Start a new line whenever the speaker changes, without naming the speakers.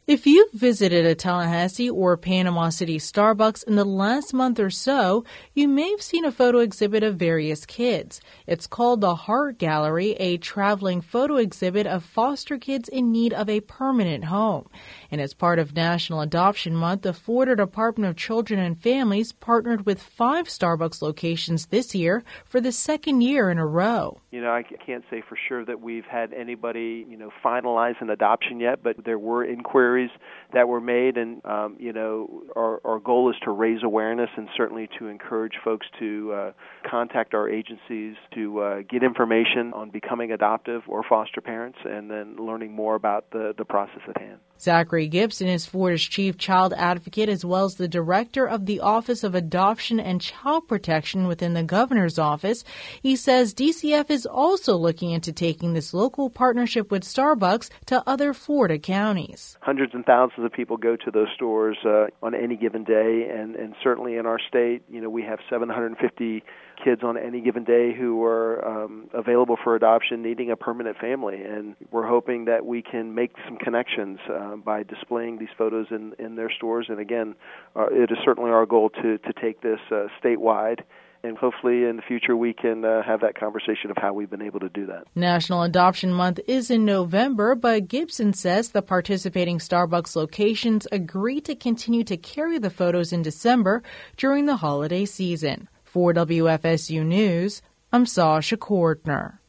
If you've visited a Tallahassee or Panama City Starbucks in the last month or so, you may have seen a photo exhibit of various kids. It's called the Heart Gallery, a traveling photo exhibit of foster kids in need of a permanent home. And as part of National Adoption Month, the Florida Department of Children and Families partnered with 5 Starbucks locations this year for the second year in a row.
I can't say for sure that we've had anybody, finalize an adoption yet, but there were inquiries that were made, and, our goal is to raise awareness and certainly to encourage folks to contact our agencies to get information on becoming adoptive or foster parents and then learning more about the process at hand.
Zachary Gibson is Florida's chief child advocate as well as the director of the Office of Adoption and Child Protection within the governor's office. He says DCF is also looking into taking this local partnership with Starbucks to other Florida counties.
Hundreds and thousands of people go to those stores on any given day, and certainly in our state, we have 750 kids on any given day who are available for adoption, needing a permanent family, and we're hoping that we can make some connections by displaying these photos in their stores. And again, it is certainly our goal to take this statewide. And hopefully in the future we can have that conversation of how we've been able to do that.
National Adoption Month is in November, but Gibson says the participating Starbucks locations agree to continue to carry the photos in December during the holiday season. For WFSU News, I'm Sasha Cordner.